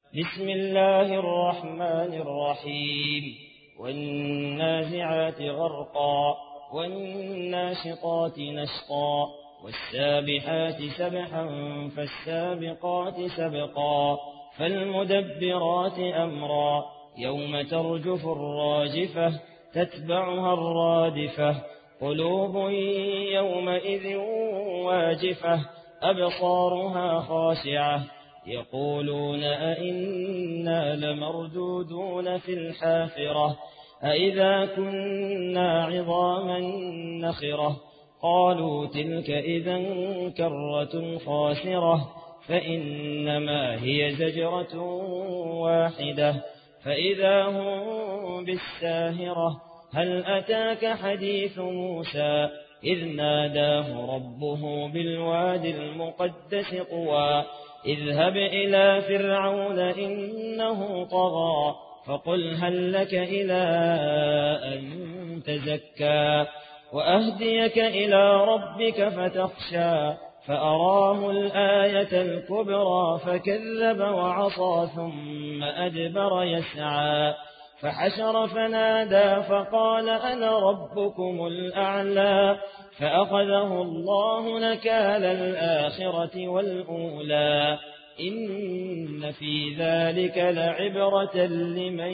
بسم الله الرحمن الرحيم والنازعات غرقا والناشطات نشطا والسابحات سبحا فالسابقات سبقا فالمدبرات أمرا يوم ترجف الراجفة تتبعها الرادفة قلوب يومئذ واجفة أبصارها خاشعة يقولون أئنا لمردودون في الحافرة أئذا كنا عظاما نخرة قالوا تلك إذا كرة خاسرة فإنما هي زجرة واحدة فإذا هم بالساهرة هل أتاك حديث موسى إذ ناداه ربه بالواد المقدس طوى اذهب إلى فرعون إنه طغى فقل هل لك إلى أن تزكى وأهديك إلى ربك فتخشى فأراه الآية الكبرى فكذب وعصى ثم أدبر يسعى فحشر فنادى فقال أنا ربكم الأعلى فأخذه الله نكال الآخرة والأولى إن في ذلك لعبرة لمن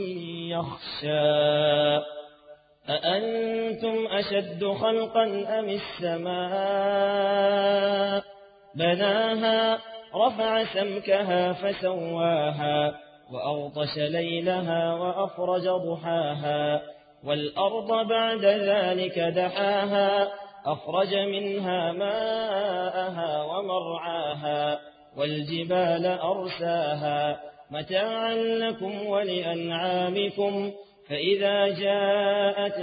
يخشى أأنتم أشد خلقا أم السماء بناها رفع سمكها فسواها وأغطش ليلها وأخرج ضحاها والأرض بعد ذلك دحاها أخرج منها ماءها ومرعاها والجبال أرساها متاعا لكم ولأنعامكم فإذا جاءت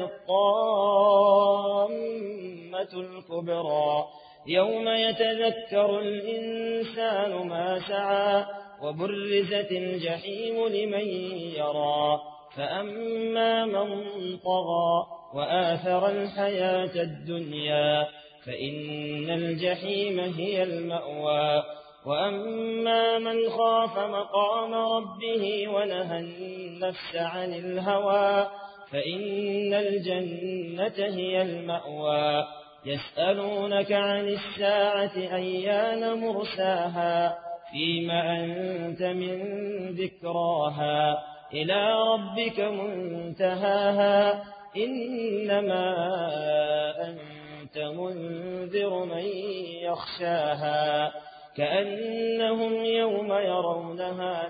الطامة الكبرى يوم يتذكر الإنسان ما سعى وبرزت الجحيم لمن يرى فأما من طغى وآثر الحياة الدنيا فإن الجحيم هي المأوى وأما من خاف مقام ربه ونهى النفس عن الهوى فإن الجنة هي المأوى يسألونك عن الساعة أيان مرساها فيما أنت من ذكراها إلى ربك منتهاها إنما أنت منذر من يخشاها كأنهم يوم يرونها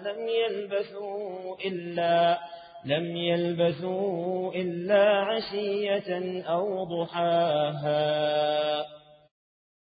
لم يلبثوا إلا عشية أو ضحاها.